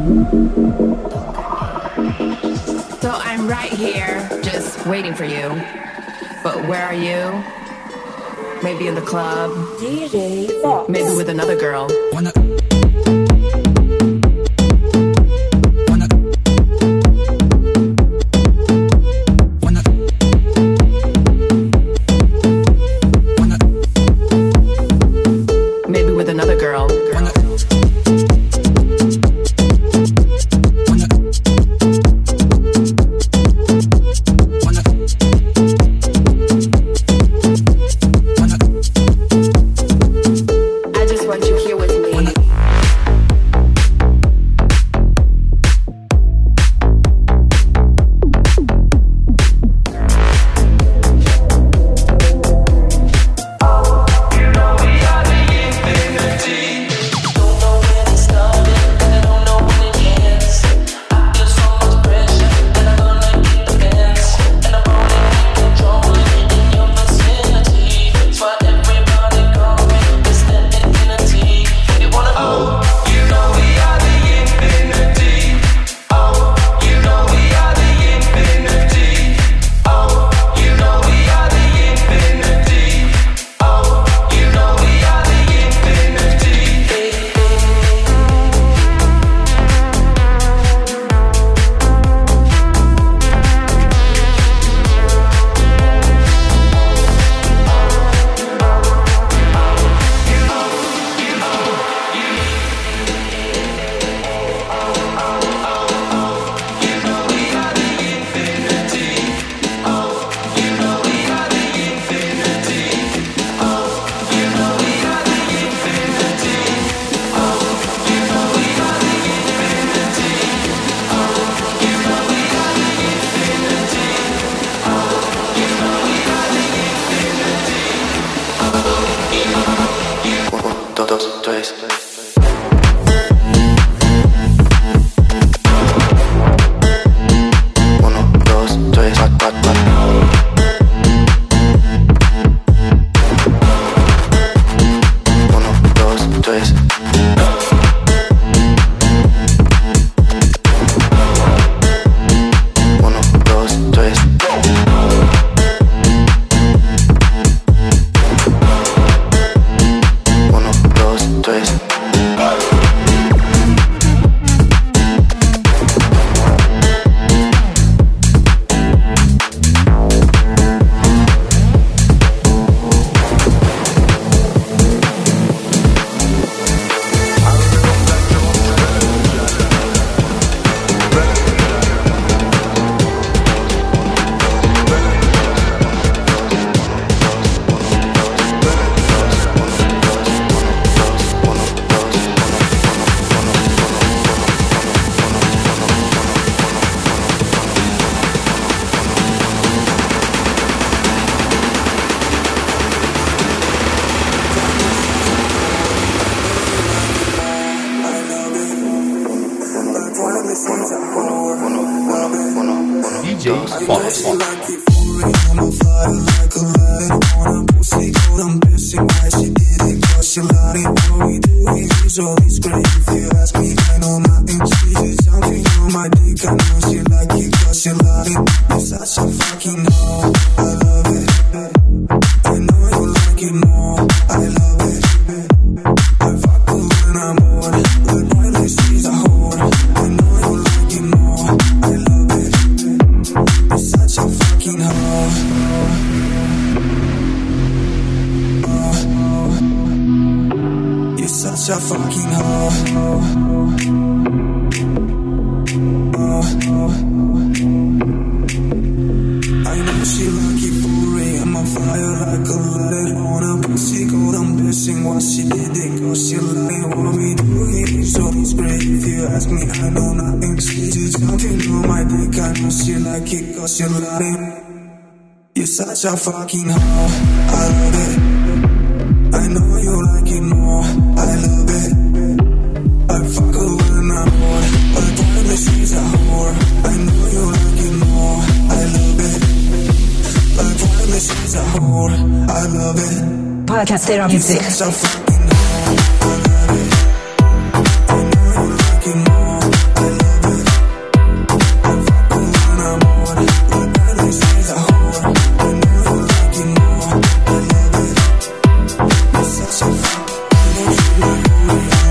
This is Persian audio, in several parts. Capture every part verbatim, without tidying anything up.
So I'm right here, just waiting for you. But where are you? Maybe in the club. D J Fox. Maybe with another girl. Wanna such a fucking hoe, I love it. I know you like it more, I love it. I fuck her when I'm bored, but finally she's a whore. I know you like it more, I love it. But finally she's a whore, I love it. Podcast Stereo Music. Such a fucking hoe, I love it. I know you like it more, I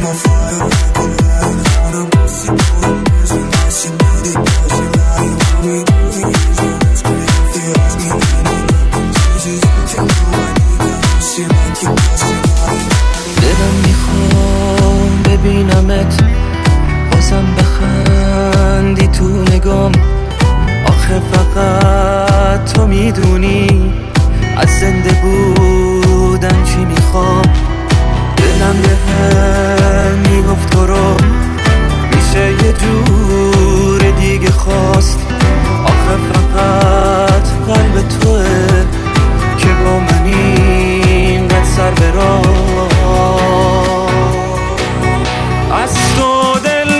my fire like a lion. Wanna bust it, pull the prison, that she need it, cause she lying. What we do is when it's great. If you ask me, ending up in places you can do. I need that shit like you bust it lying. دلم میخوام ببینمت بازم بخندی تو نگام. آخه فقط تو میدونی از زنده بودن چی میخوام. دلم بهم میگفت تو رو میشه یه جور دیگه خواست. آخه فقط قلب توه که با من اینقدر سر به راه. از تو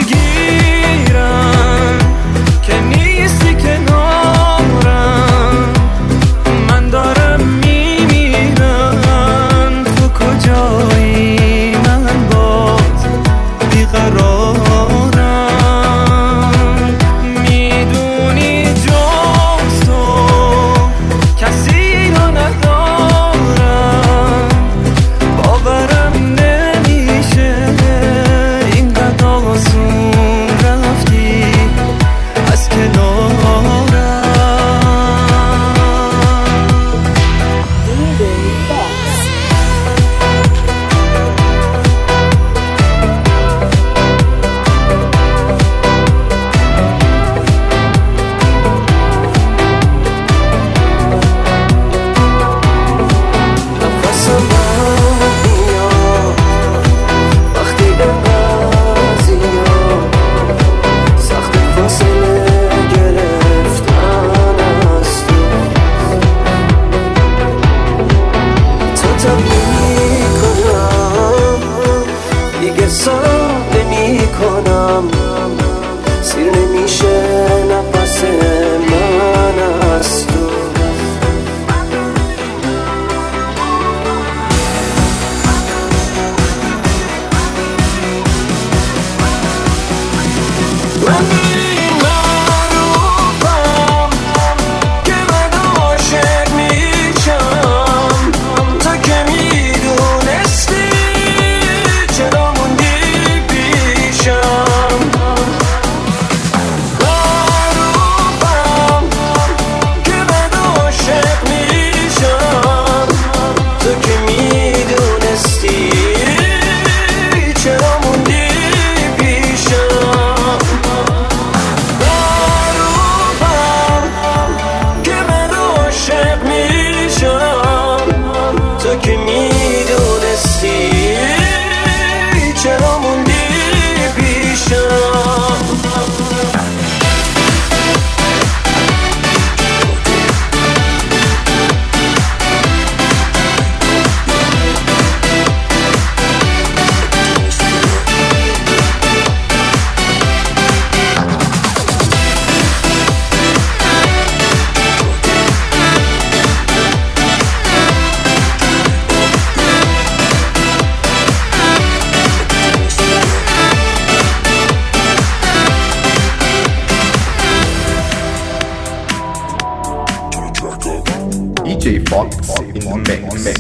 دلگیرم که نیستی کنارم. من دارم میمیرم تو کجایی؟ من باز بیقرارم. میدونی جز تو کسی رو ندارم. باورم نمیشه اینقدر آسون رفتی از کنارم. دی جی Fox. نفسم بند میاد وقتی اینقدر زیاد سخت فاصله گرفتن از تو. تو تب نمی کنم دیگه ساب نمی کنم. سیر نمیشه نفس من از تو. من این معروفم که من عاشق میشم. تو که میدونستی چرا موندی پیشم. معروفم که من عاشق میشم. تو که میدونستی چرا موندی پیشم. معروفم که من عاشق میشم. تو که میدونستی چرا موندی پیشم. D J Fox in the mix.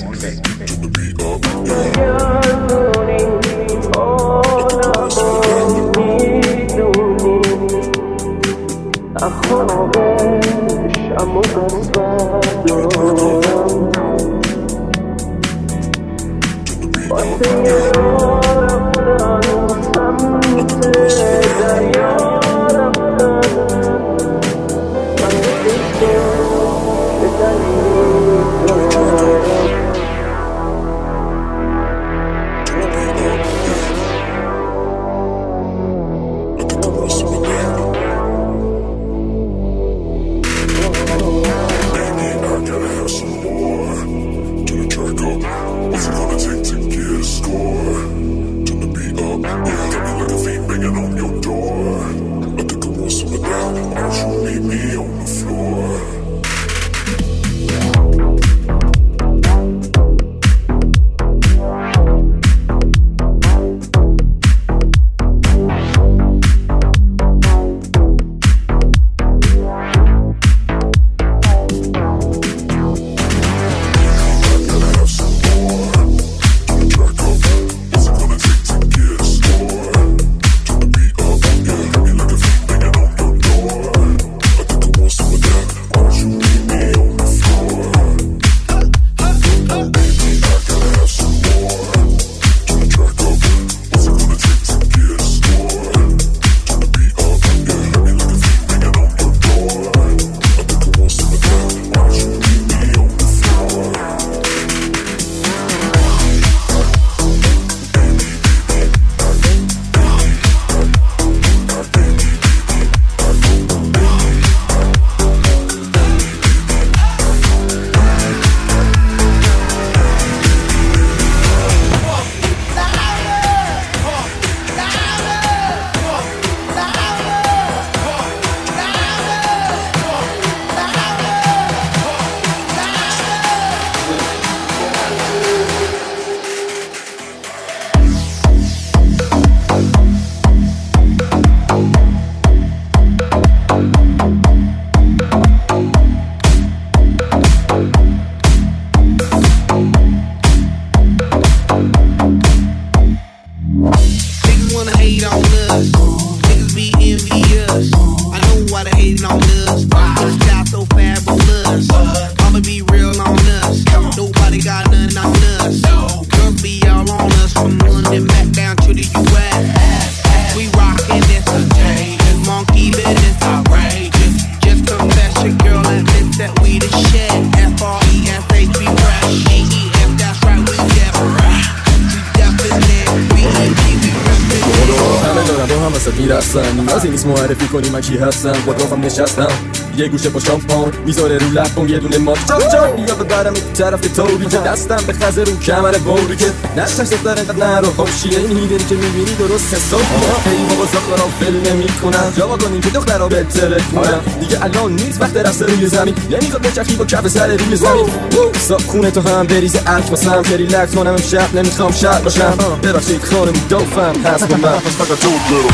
wanna hate on us. Niggas be envious. I know why they hating on us. This child so fabulous. I'ma be real on us. Nobody got nothing on us. Girls be all on us from London back down to the U S. We rockin' this contagious. Monkey business outrageous. Just confess your girl admits that we the shit. F R E S H we fresh. A E F that's right we definitely. We definitely. We we همه دارم با هم وسط میرسن نیازی نیست معرفی کنی من کی هستم با گفتم نشستم یه گوشه با شامپان میذاره رو لبم یه دونه ماک چاپ چاپ بیا ببرم این طرف توری که دستم به خزه رو کمر بوری که نشتش دفتر اینقدر نرو خوشیه این هیدنی که میبینی درست حساب ما هی بابا ساختارم فیلم میکنم جواب کنیم که دخترها بهتره کنم دیگه الان نیست وقت رفت روی زمین نمیخواد بچرخی با کف سر روی زمین ساکونه تو هم بریز الک واسم که ریلکس کنم امشب نمیخوام شب باشم ببخشید خانم دوفم هست با من فقط تو برو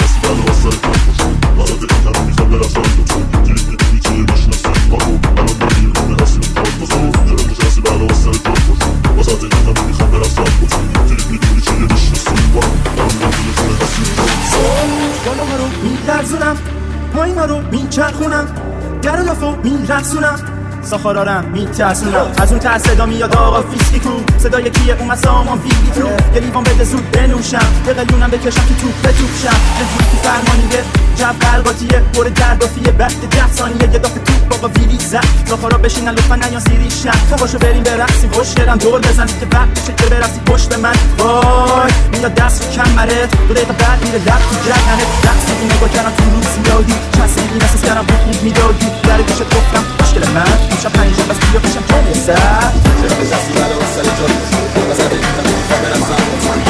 بالا رو میلرزونم پایینا رو میچرخونم در و لافو میرقصونم ساخارارم میترسونم از اون ترس صدا میاد آقا فیسکی کو صدای کیه اون مسامان ویلی تو یه لیوان بده زود بنوشم یه قلیونم بکشم تو توپ به توپ شم یه تو فرمانیه جو قلقاتیه پر دردافیه بعد ده ثانیه یه دافه توپ بابا ویلی زد ساخارا بشینن لطفا نیان سیری شم تو باشو بریم برقصیم خوش گرم دور بزنید که وقت بشه که برقصی پشت من وای میاد دست رو کمرت دو دقیقه بعد میره لب تو جهنت رقصی نگاه کردم تو روز زیادی چند سیلی نساس کردم بود میدادی در گوشت گفتم مشکل من میشم پنجه بس بیا بشم کنه سر چرا به دستی بلا و سر جا بزده دیدم میخواه برم زمان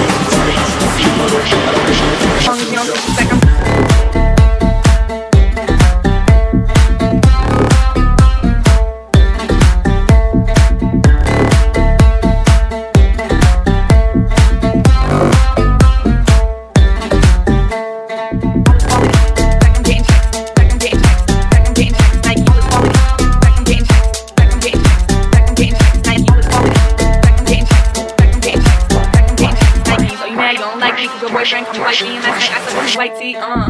boyfriend come fight me and that's like I said white tee, uh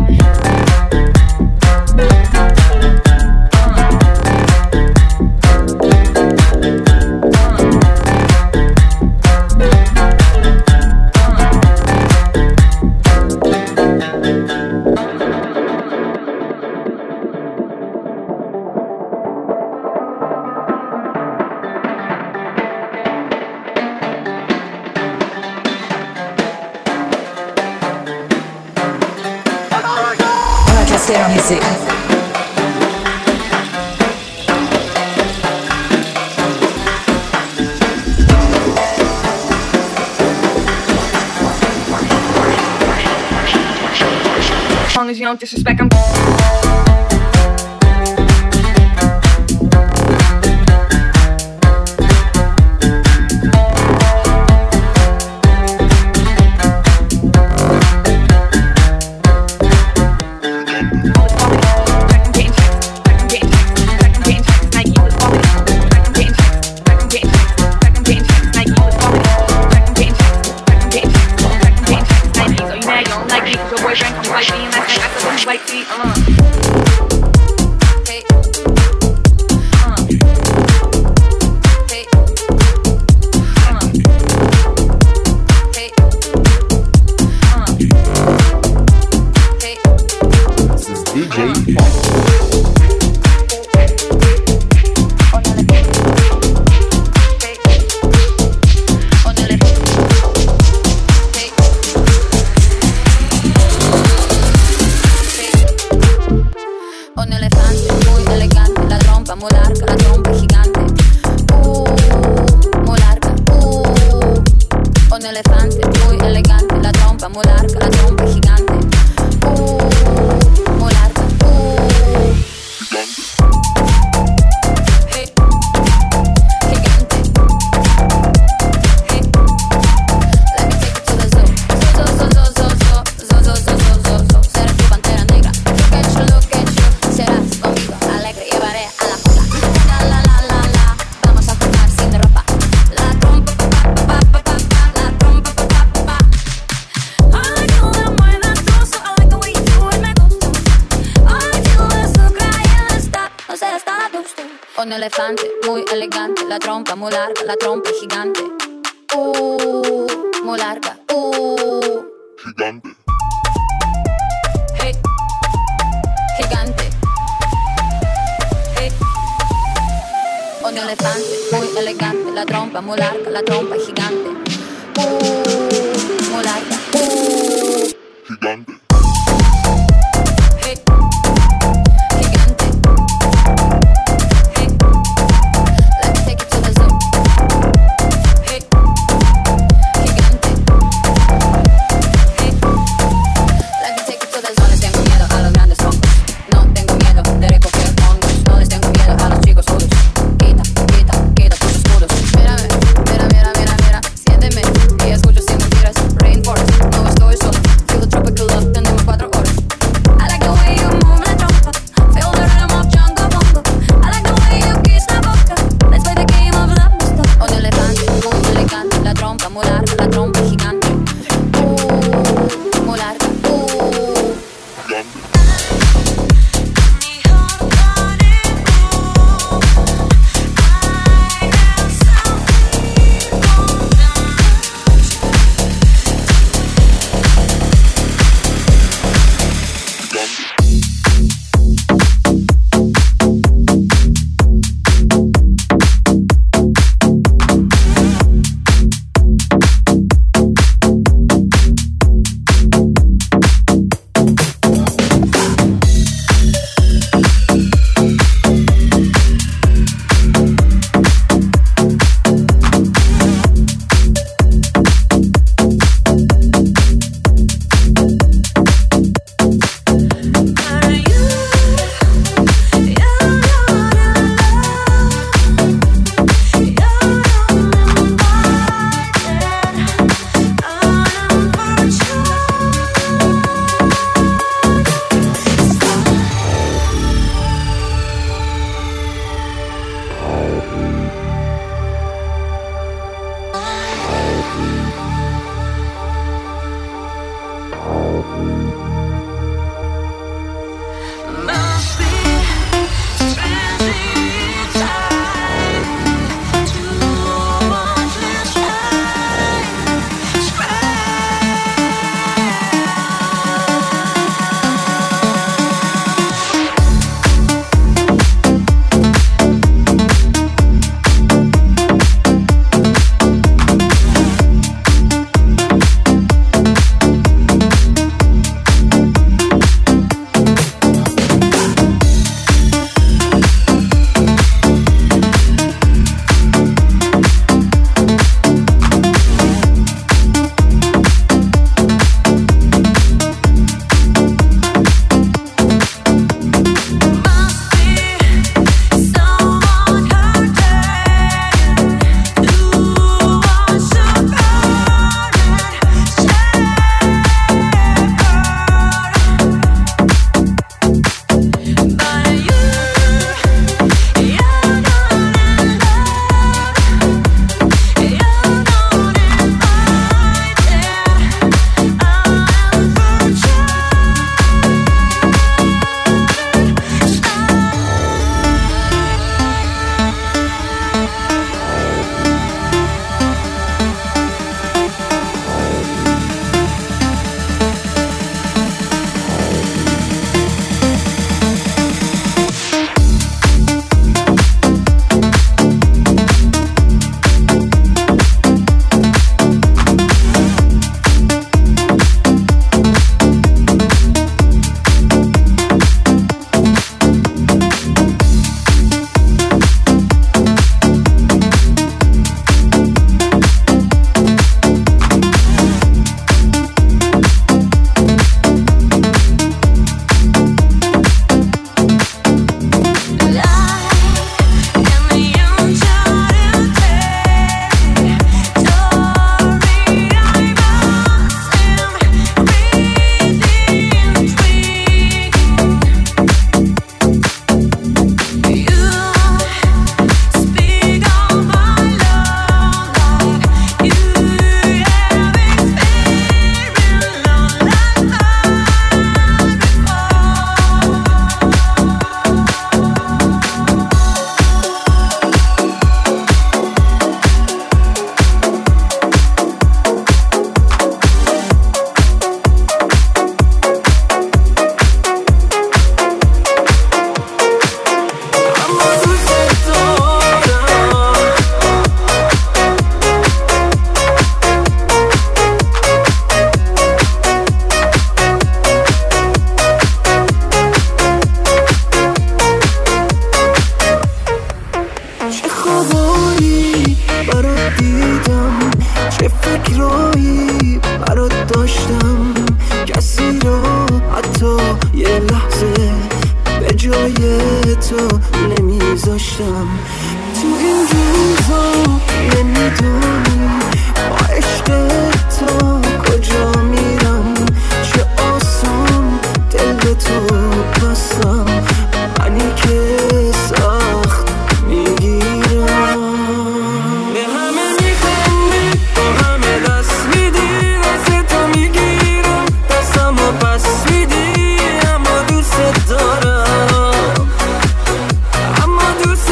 Stereo Music. As long as you don't disrespect them. I know Un elefante muy elegante, la trompa muy larga, la trompa gigante. Uh, muy larga. Uh, gigante. Hey, gigante. Hey. Un elefante muy elegante, la trompa muy larga, la trompa gigante. Uh, muy larga. Uh, gigante. Hey, gigante. Hey, let me take it to the zoo. Hey, gigante. Hey, let me take it to the zoo. No les tengo miedo a los grandes troncos, no tengo miedo de recoger hongos, no les tengo miedo a los chicos rudos. Quita, quita, quita tus escudos. Mírame, mira, mira, mira, mira, siénteme y escucho sin mentiras. Rainforest, no estoy solo. Feel the tropical love and the کسی رو حتی یه لحظه به جای تو نمیذاشتم. تو این روزا نمیدونی با عشق تو کجا میرم، چه آسان دل تو بستم، منی که سخت میگیرم. به همه میخندی با همه دست میدی، دست تو میگیرم دستم و پس میدی، اما دوست دارم، اما دوست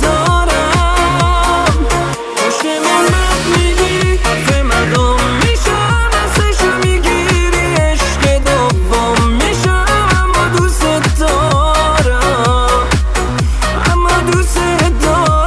دارم. پشت من رد میگی حرف مدام میشم، دستشو میگیری عشق دوم میشم، اما دوست دارم، اما دوست دارم.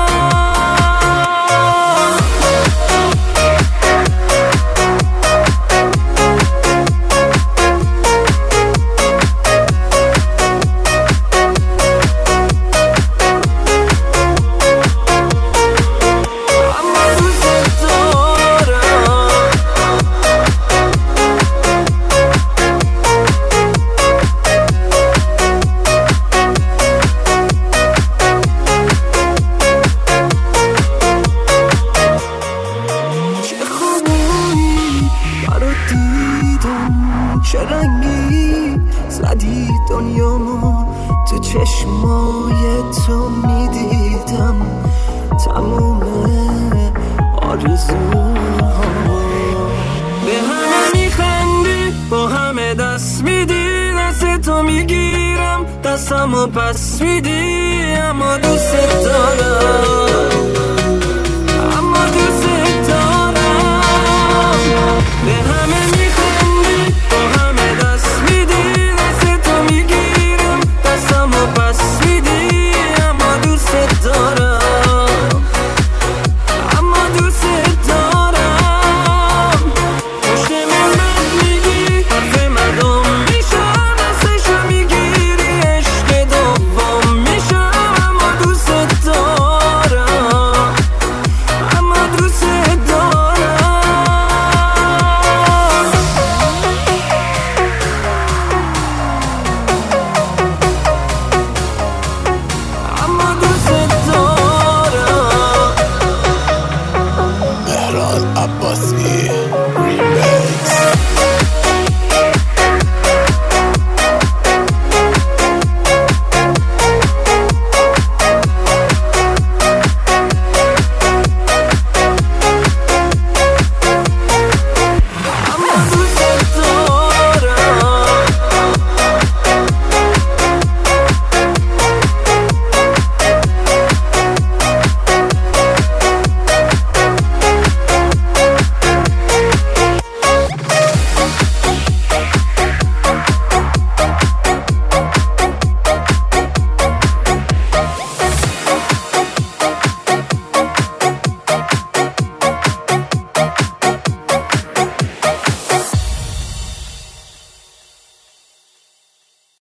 چه خوبی برات دیدم، چه رنگی زدی دنیامو، تو چشمای تو میدیدم تموم آرزوهامو. به همه میخندی با همه دست میدی، دست تو میگیرم دستمو پس میدی، اما دوست دارم.